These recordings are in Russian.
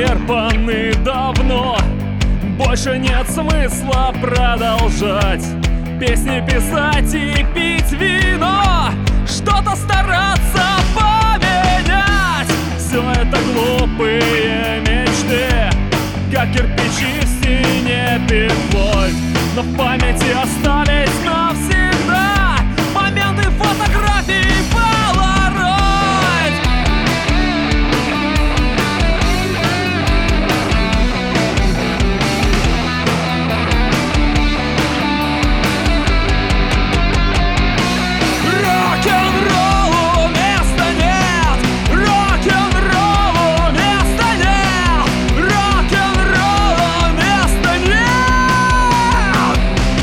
исчерпаны давно. Больше нет смысла продолжать песни писать и пить вино, что-то стараться поменять. Все это глупые мечты, как кирпичи в стене петлой, но в памяти остались навсегда моменты фотографий Polaroid. Рок-н-роллу места нет, рок-н-роллу места нет, рок-н-роллу места нет.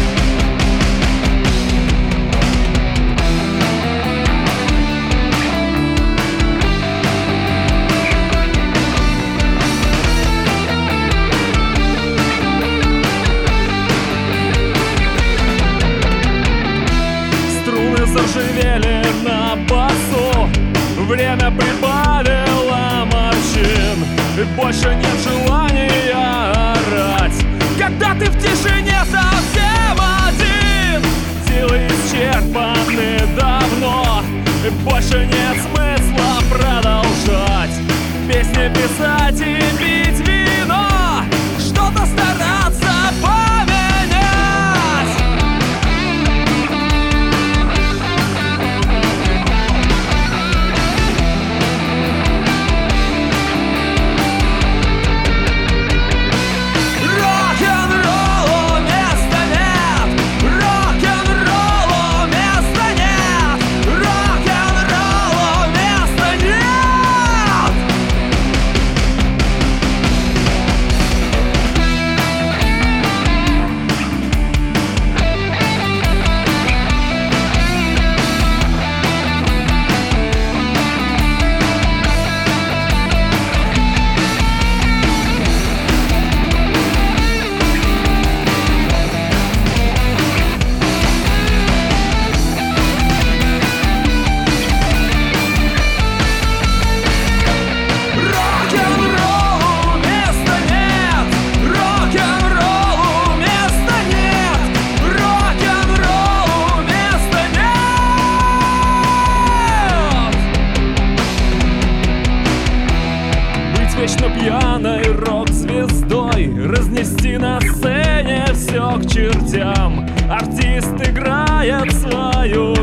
Струны заживели на басу, время прибавило морщин, и больше нет желания орать, когда ты в тишине совсем один. Силы исчерпаны давно, и больше нет смысла продолжать песни писать и пить вино, что-то стараться поменять. Рок-н-роллу места нет, рок-н-роллу места нет, рок-н-роллу места нет. Рок-н-роллу места нет, рок-н-роллу места нет, рок-н-роллу места нет. Быть вечно пьяной рок-звездой, разнести на сцене все к чертям. Артист играет свою